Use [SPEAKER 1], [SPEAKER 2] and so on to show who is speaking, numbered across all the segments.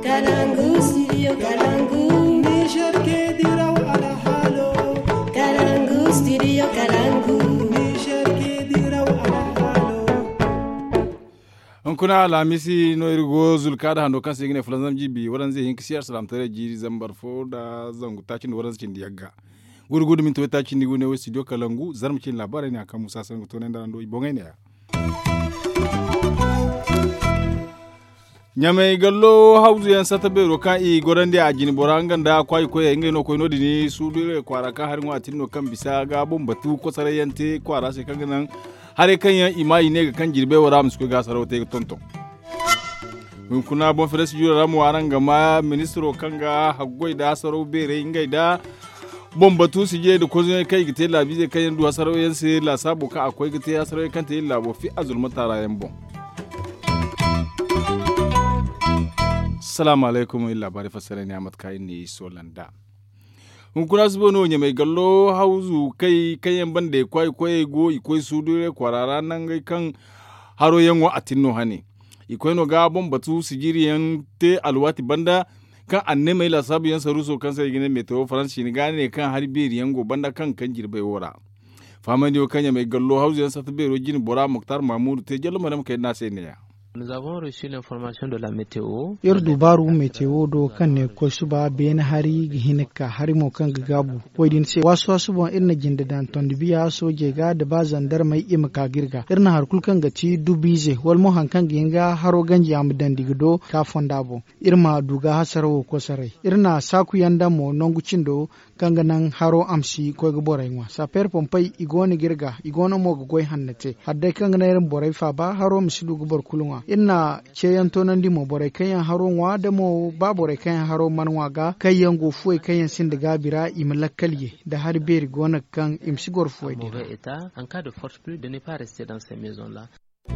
[SPEAKER 1] Kalangu, studio Kalangu.
[SPEAKER 2] Niger ke diraw ala halo.
[SPEAKER 1] Kalangu, studio Kalangu.
[SPEAKER 2] Niger ke diraw ala halo.
[SPEAKER 3] On kuna lamisi no irgo zulkada hando kan sigine fulanzam jibi wadan zai hinki siyar salam tare jiri zambar fo da zangu tacin da wadan cin diyaga. Gurgudu min to tacin di gune studio Kalangu zarmcin labarai ne akan Musa Sango to nan da ando ibongai ne. Nyame gallo hauzu yan sata be roka i gorande a jini borangan da kwai koye ngai no koino dini su dire kwara ka har ngwa tinno kan bisa ga bombatu ko sarayante kwara se kan nan hare kan yan imai ne ga kan jirbe wara musu ga sarote ga tonton mun kuna bon fere su jura ramu aranga ma ministro kanga haggoi da saro bere ngai da bombatu su je da kozai kai gite labi zai kan duwa sarayen se la sabo ka akwai gite ya sarayen kan te labo fi azulma tarayen bon. Assalamu alaikum illa bari fasara ne amat kai ne solanda mun kuna su bono nya mai gallo hauzu kai kayan bande kwai go ikoi su dure kwarara nan gai kan haro yanwa atinno hane ikoi no ga bon batu sigiriyan te alwati banda kan anne mai la sabu yan saruso kan sai gine meteo france ni gane kan harbiri yango banda kan jirbai wora famani o kanya mai gallo hauzu yan satbero jin bora muktar mahmud te jallo madam kai na sai ne ya.
[SPEAKER 4] Nous avons reçu l'information de la météo.
[SPEAKER 5] Dubaru météo do kanne ko suba ben hari hinka hari mo kan gabu koydin se wasu bon irna jinde dan ton biya so je ga da bazan dar mai imaka girga irna har kulkan gati dubize wal mo hankan ginga haro ganji am dan digdo ka fondabo irma duga hasaro ko sarai irna saku yanda mo nongu cindo kanga nan haro amsi ko go boray wa sa per pompai igoni girga igono mo go goy hannate hadde kanga na irin boray fa ba haro misidu go bor kulunwa inna ceyan tonan dimo boray kayan haro wa da mo ba boray kayan haro manwa ga kayan go fuwe kayan sindiga bira imlakkalye da har beri gona kan imsigor fuwe de
[SPEAKER 4] en cas de forte pluie de ne pas rester dans ces maisons là.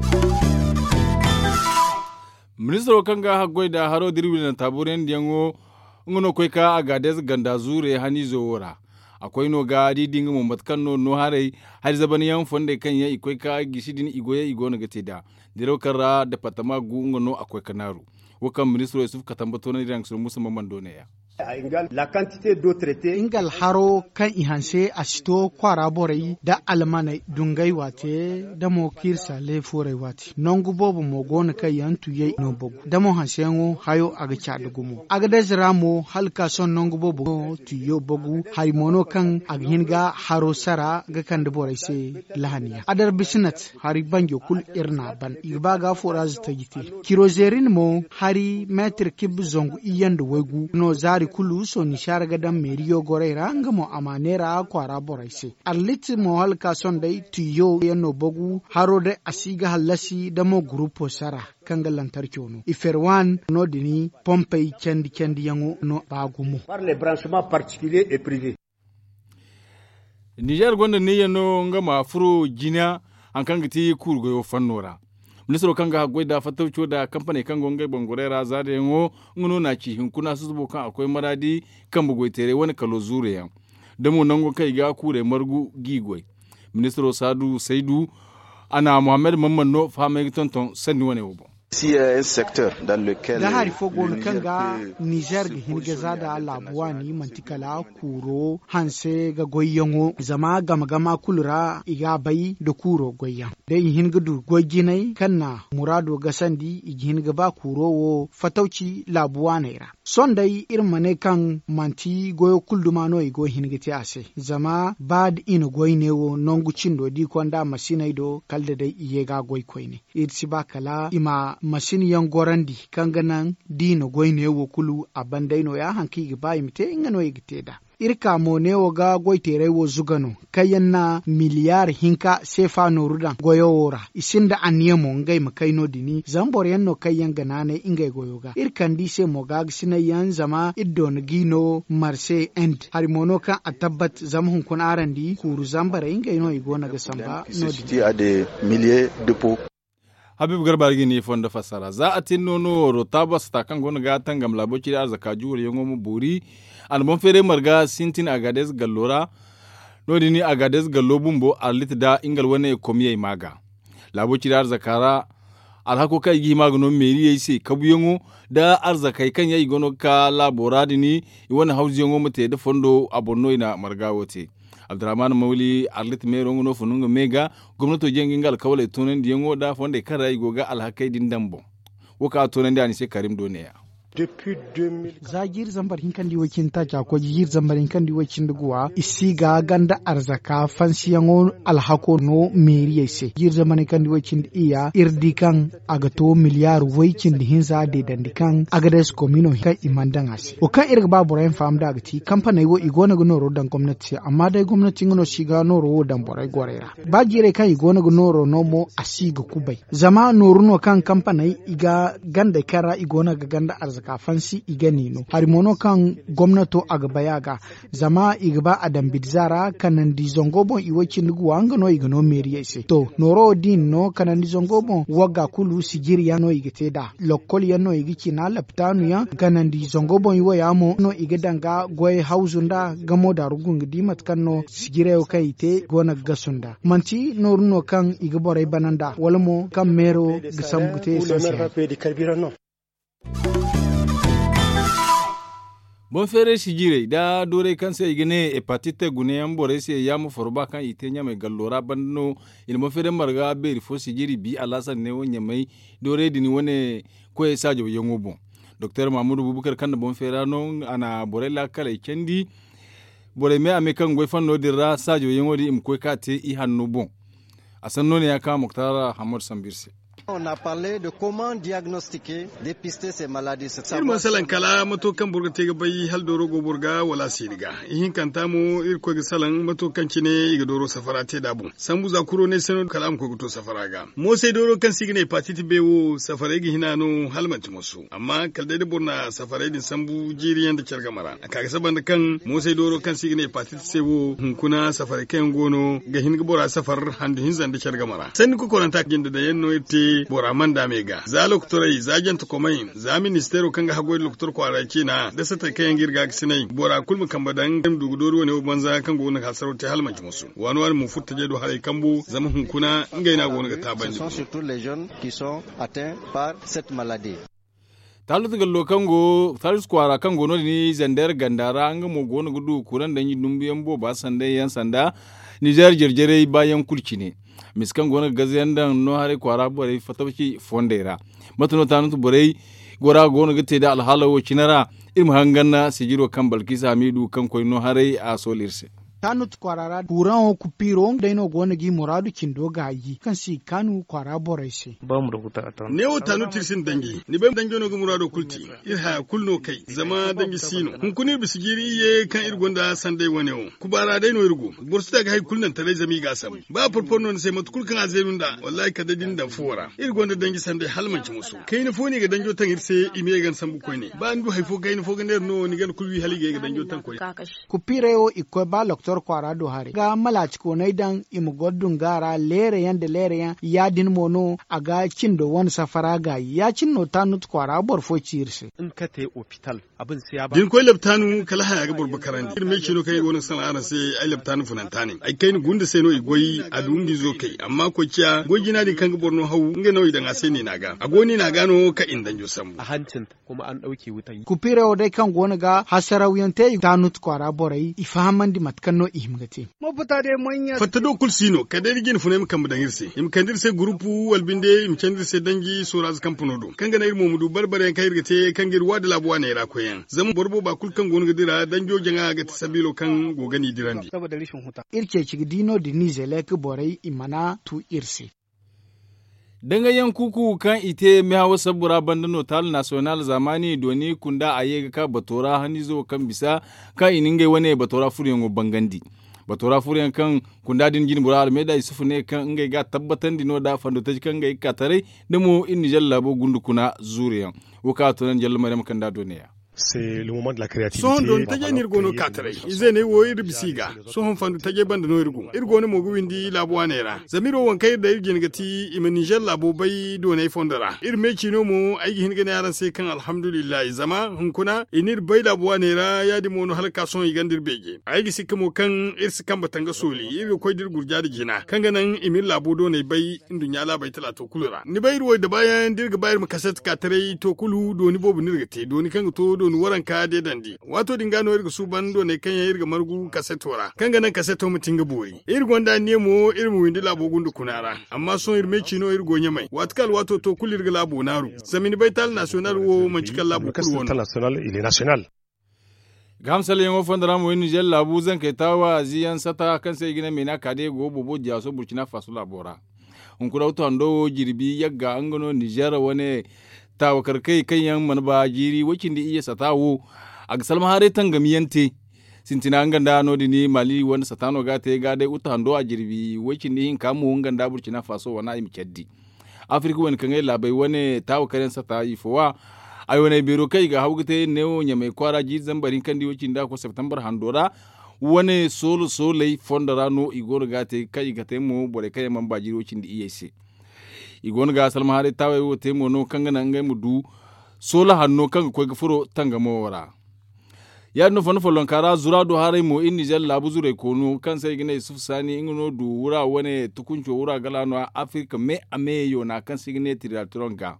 [SPEAKER 3] Ministro kanga hagoi da haro dirbi na taburen diango ngono koy ka agades ganda zure hani zowora akwai no ga didin mu matkan no hare har zabani yan fonde kan ya ikoi ka gisidin igoye igono gate da diro kara da patama gu ngono akwai kanaru wakan ministro Yusuf Katambato na iran sur musa mamandone ya
[SPEAKER 6] la quantité d'eau traitée
[SPEAKER 5] ingal haro kan ihanse asito kwara borai da almanai dungai wate da mo kirsa le forai wate nongu bobo mo gona kai yantu ye no bogu da mo hansengo hayo aga chadu gumo aga da zramo halka son nongu bobo tuyo bogu hay mono kan aga hinga haro sara ga kan da borai se lahaniya adar bisnat hari banjo kul irna ban igba ga foraz tagiti kirozerin mo hari metr kib zongu iyandu wegu no zari kulu so ni sharga dan meriyo goreira ngamo amanera kwara boraise arlit mo halka son dai tiyo yanno bogu harode asiga halasi damo grupo sara kanga lantarki ono iferwan no dini pompe kendi yango no bagumo
[SPEAKER 6] par les branchements particuliers et privés.
[SPEAKER 3] Niger gonda ne yano ngama furo jina an kanga ti kurgo yo fannora ministro kanga hagoi da fatauco da kamfani kan gongai bangorera zade ngo ngono na ci hinkuna su zubo kan akwai maradi kan bugoi tere wani kalo zure yan da mu nango kai ga kure margu gigoi ministro Sadu Saidu ana Muhammad Mamman no famai tonton sanni wani ubo
[SPEAKER 7] Si un secteur dans lequel
[SPEAKER 5] da hari fogo kanga Niger ga hinga zada labuwani mantikala kuro hanse ga goyyango zama gama kulura iga bai da kuro goyyan dai hinga du goyginai kanna murado ga sandi hinga ba kuro wo fatauci labuwana ira son dai irmane kan manti goyo kulduma no igo hinga ti ase zama bad ino goyne wo nongu cindo di konda masinai do kalda dai iye ga goy koyne irsi ba kala ima masin yan gorandi kanganan dino goyne wo kulu abandaino ya hanki giba imte ingano igiteda irka mo ne woga goitere wo zugano kayanna miliyar hinka sefa norudan goyowora isinda anyemo ngai makaino dini zambor yanno kayan ganane ingai goyoga irkan di se mogag sinayan zama iddon gino marse end harimono ka atabbat zamhun kun arandi kuru zambare ingai no igona ga samba no
[SPEAKER 7] di a des milliers de pots.
[SPEAKER 3] Habib Garba gini fonda fasara za a tinno no rotaba sta kan gona ga tangam laboci da arzaka juwar yango mu buri an bon fere marga sintin agades gallora no dini agades gallo bumbo alit da ingal wane komiye maga laboci da arzakara alhako kai gi magano meri yayi se kabuyengo da arzakai kan yayi gono ka laboradi ni wani hauziyengo mate da fondo abonno ina margawote Abdurrahman Mauli Arlit Mero ngono fununga mega gwamnato jengingal kawale tonen diyengo da fonde kara igoga alhakai din dambo woka tonen da ni se Karim Doneya
[SPEAKER 5] zagir zambar hinkan diwakin ta ko jir zambar hinkan diwakin duguwa isiga ganda arzaka fansiyango alhako no meri yese jir zambar hinkan diwakin iya irdikan agato miliyar waikin hinza de dandikan agades komino kan imandan ase o kan irga babu rain fam da agati kamfani wo igona gonoro dan gwamnati amma dai gwamnati ngono shiga noro dan borai gorera ba jire kan igona gonoro no mo asiga kubai zama noruno kan kamfani iga ganda kara igona ga ganda arzaka fansi igani no harimono kan gwamnato agbayaga zama igba adam bidzara kanan di zongobon iwacin dugu wangano igano meri ise to noro din no kanan di zongobon waga kulu sigiri ya no igete da lokol ya no igici na laptanu ya kanan di zongobon iwo ya mo no igedanga goy hauzunda gamo da rugun dimat kan no sigire o kai te gona gasunda manti noruno kan igborai bananda walmo kan mero gisambute sasa
[SPEAKER 3] bon fere sigire da dore kan sai gine hepatite gune yan bore sai ya mu forba kan itenya mai gallora banno il mo fere marga be fo sigiri bi alasan ne wonya mai dore dini wone ko e sajo yango bon Dr Mamadou Bubukar kan bon fere no ana bore la kala kendi bore me ame kan goy fanno dirra sajo yango di im ko kate i hanno bon asanno ne ya ka Muktara Hamad Sambirse.
[SPEAKER 8] On a parlé de comment diagnostiquer, dépister ces maladies.
[SPEAKER 9] Ir masalan kala mato kan burga tega bai hal doro go burga wala siriga. Ihin kanta mo ir ko salan mato kan cine iga doro safara te dabu. Sambu za kuro ne seno kalam ko to safara ga. Mo sai doro kan signe hepatitis B wo safara gi hinano halmanti musu. Amma kalde de burna safara din sambu jiriyan da kyarga mara. Kaga saban kan mo sai doro kan signe hepatitis C wo hunkuna safara kan gono ga hin gbora safar handu hinzan da kyarga mara. Sai ko koranta ginda da yanno ite bora manda mega za loktorai za janta komai za ministero kanga hagoy loktor kwaraki na da sata kayan girga sinai bora kulmu kambadan dum dugudoro ne banza kan gona hasaro ta halmanci musu wani mu futta jedo harai kambu zama hunkuna inga ina gona ga tabanji
[SPEAKER 8] surtout les jeunes qui sont atteints par cette maladie.
[SPEAKER 3] Talut gallo kango talut kwara kango no ni zandar gandara anga mo gona gudu kuran da yi dumbiyan bo ba sanda yan sanda Niger jerjere bayan kulki ne miskan gona gaziyan dan no hare kwara bore fatawki fondera matuno tanut bore gora gona gate da alhalawo kinara ilmu hanganna sigiro kan balkisa hamidu kan koy no hare a solirse
[SPEAKER 5] tanut kwarara kuran ku piro daino gona gi muradu kindo gayi kan si kanu kwara boraise
[SPEAKER 4] ba mu rubuta atan
[SPEAKER 9] ne o tanut tirsin dangi ni bam dangi no muradu kulti irha kulno kai zama dangi sino hun kuni bisigiri ye kan irgonda sande wone o kubara daino irgo bursu daga hay kulnan tare zami ga sam ba porporno sai matkul kan azerunda wallahi ka dadin da fuwara irgonda dangi sande halmanci musu kai ni foni ga dangi tan irse ime gan sambu koy ne ba ndu hay fo kai ni fo ga ner no ni gan kulwi halige ga dangi tan koy
[SPEAKER 5] ku piro iko ba doktor kwara do hare ga malaci ko naidan imu goddun gara lere yan ya din mono aga cindo wani safara ga ya cinno tanut kwara borfo cirse
[SPEAKER 10] in ka te hospital abin sai ya ba
[SPEAKER 9] din koy laptanu kala haya ga burbakarandi irme kino kai woni sanara sai ai laptanu funantani ai kai ni gunda sai no igoyi adundi zo kai amma ko kiya gogina din kan borno hawu inga no idan asai ne naga agoni na gano ka indan jo sambu
[SPEAKER 10] a hancin kuma an dauke wutan
[SPEAKER 5] ku piro dai kan gona ga hasarawiyan te tanut kwara borai ifahamandi matkanno ihimgate
[SPEAKER 2] mo buta de manya
[SPEAKER 9] fatado kulsino kadari gin funem kam dangirse im kandirse grupu walbinde im kandirse dangi soraz kampunodo kanga na irmo mudu barbare kan irgate kan girwa da labuwa ne ra koyan zaman borbo ba kulkan gonu gadira danjo janga ga tasabilo kan gogani dirandi
[SPEAKER 2] saboda rishin huta
[SPEAKER 5] irke cigdino dinise lek borai imana tu irse
[SPEAKER 3] dangayen kuku kan ite mi hawa sabura bandano tal national zamani doni kunda ayega ka batora hanizo kan bisa ka ininge wane batora furiyango bangandi batora furiyan kan kunda din jin bura almeda isufu ne kan ngai ga tabbatan dino da fando ta kan ngai katare demo in jalla bo gundu kuna zuriyan waka to nan jalla maryam kan da doniya
[SPEAKER 11] c'est le moment de la créativité.
[SPEAKER 9] Son don taje nirgono katare izene wo irbisiga so hon fandu taje banda no irgo ne mogu windi labo anera zamiro won kai da irgin gati imanijel labo bai do ne fondara irme kino mu aigi hin gane yaran sai kan alhamdulillah zama hun kuna inir bai labo anera ya di mono halka son igandir bege aigi sikamo kan irsi kan batanga soli irgo koy dir gurja da jina kan ganan imir labo do ne bai indunya la bai talato kulura ni bai ruwa da bayan dirga bayar mu kaset katare to kulu do ni bobu nirgate do ni kan to don waran ka de dandi wato dingano irga su bando ne kan irga margu kasetora kan ganan kaseto mutinga bori irgo nda nemo irmu windi labo gundu kunara amma son irme chino irgo nyamai watkal wato to kulirga labo naru zamini baital national wo manchikal labo kulwono
[SPEAKER 11] national il est national
[SPEAKER 3] gamsal yango fondara mo Niger labu zan kai tawa ziyan sata kan sai gina mena kade go bobo jaso Burkina Faso labora unkura uto ando jirbi yagga angano Niger wane tawakar kai kan yan manba jiri wakin da iya satawo a salma hare tangamiyante sintina nganda no dini Mali wani satano gate ga dai uta hando a jirbi wakin da hin kamu nganda Burkina Faso wana im keddi Afrika wani kan labai wani tawakaren sata ifowa ai wani biro kai ga hawgate ne nya mai kwara ji zambarin kan di wakin da ko September handora wani solai fondara no igor gate kai gate mu bore kai mamba jiri wakin da iya se igon ga salma hare tawe wo temo no kanga na ngai mudu sola hanno kanga ko gfuro tanga mora ya no fono folon kara zura do hare mo inni jal labu zure kono kan sai gine Yusuf Sani ingono du wura wane tukuncho wura galano Afrika me ameyo na kan sai gine tiratronga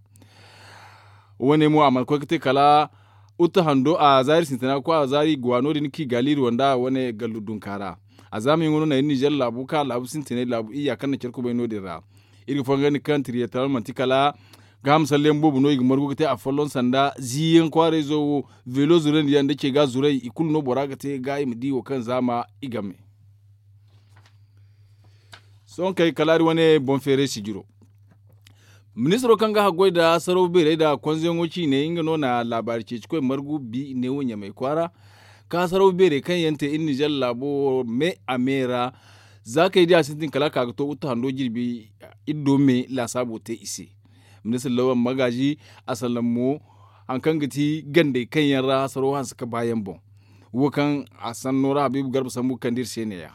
[SPEAKER 3] wane mo amal ko kite kala uta hando a zari sintana ko a zari gwano din ki galiri wanda wane galudun kara azami ingono na inni jal labu ka labu sintene labu iya kan kirku bai no dira iri fangani country ya taral mantikala gam sallen bobu no igmar gute a follon sanda ziyen kware zo velo zuren yanda ke ga zurai ikul no boraga te ga imdi wo kan zama igame son kai kalari wane bon fere sigiro ministro kan ga hagoi da saro bere da konzen woci ne inga no na labari ce ko margu bi ne wonya mai kwara ka saro bere kan yante inni jallabo me amera zaka yi da sintin kala ka to uta hando jirbi iddo me la sabo te ise ministan lawan magaji asalan mu an kan gati gande kan yara saro han suka bayan bon wukan asan nora habibu garba sambu kandir seniya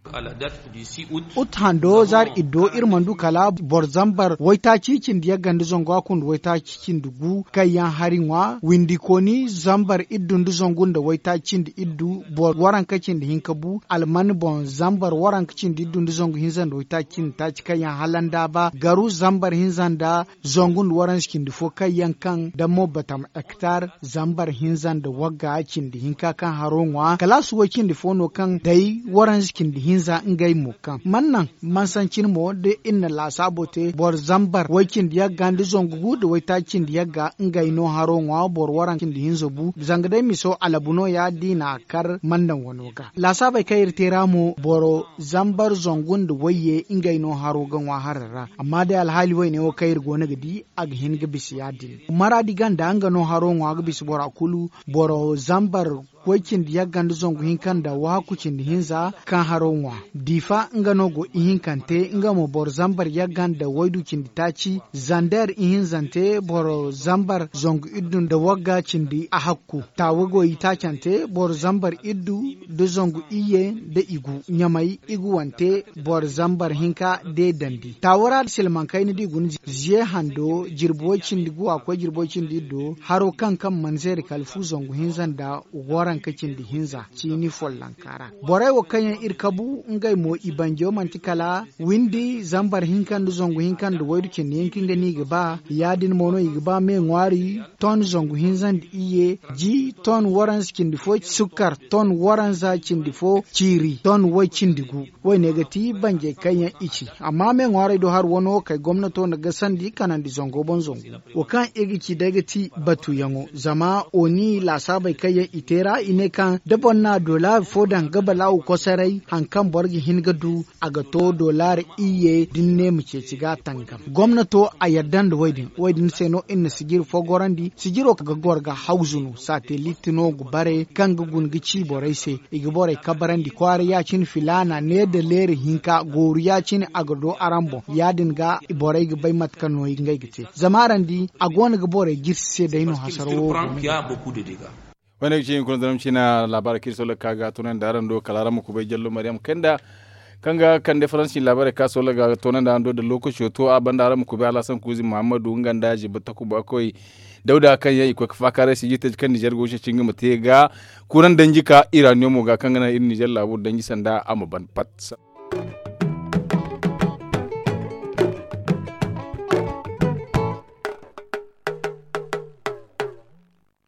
[SPEAKER 5] uthando zar iddo irmandu kala borzambar waita cicin diya gandu zongo kun waita cicin dugu kayan harinwa windi koni zambar iddu ndu zongun da waita cin iddu bor waran kacin da hinkabu alman bon zambar waran kacin iddu ndu zongu hinzan da waita cin ta ci kayan halanda ba garu zambar hinzan da zongun waran skin dufo kayan kan da mo batam hektar zambar hinzan da wagga cin da hinka kan haronwa kala su wakin dufo no kan dai waran skin da hinza ngai mukan mannan mansancin mo de inna la sabote bor zambar wakin diya gandi zongu da waita cin diya ga ngai no haro ngwa bor waran kin hinzo bu zangade miso alabuno ya dina kar mandan wanoga la sabai kai tera mo boro zambar zongun da waye ngai no haro gan wa harara amma da alhali wai ne o kai gona gidi ag hin ga bisiyadin mara digan da anga no haro ngwa ga bis bora kulu boro zambar wakin diya gandi zongu hinkan da wa kucin hinza kan haronwa difa nga nogo ihin kante nga mo bor zambar ya ganda waidu cindi taci zandar ihin zante bor zambar zongu iddu da wagga cindi a hakku tawago ita cante bor zambar iddu da zongu iye da igu nyamai igu wante bor zambar hinka de dandi tawara silman kai ni digun ziye hando jirbo cindi gu akwai jirbo cindi do haro kan manzeri kalfu zongu hinzan da waran kacin di hinza cini follankara borai wo kanyan irkabu ngai mo ibanjo mantikala windi zambar hinkan du zongu hinkan du waidu ken yankin gani gaba yadin mono igba me ngwari ton zongu hinzan iye ji ton waran skin difo sukar ton waran za cin difo ciri ton wai cin digu wai negati banje kanyan ichi amma me ngwari do har wono kai gwamnato na gasan di kanan di zongo bon zongu o kan igici dagati batu yango zama oni la sabai kayan itera ine kan dabon na dola fodan gabala ko sarai hankan borgi hingadu aga to dolar iye dinne mu ce ciga tangam gwamnato a yardan da waidin seno inna sigir fogorandi sigiro kaga gorga hauzunu satellite no gubare kan gugun gici boraise igibore kabarandi kwari ya cin filana ne da leri hinka goru ya cin agado arambo yadin ga iborai gibai matkano ngai gice zamarandi agona gibore girse da ino hasaro
[SPEAKER 3] wani cikin kun zanen shi na labarai kirso la kaga tunan da ran do kalara muku bai jallo Maryam kanda kanga kan da faransi labarai kaso la ga tunan da ando da lokaci to a banda ran muku bai Alasan Kuzi Muhammadu nganda ji bataku ba koi dauda kan yayi ko fakare si jita kan Niger goshe cinga mate ga kuran danjika Iranium ga kan na irin Niger labu danji sanda amma ban pat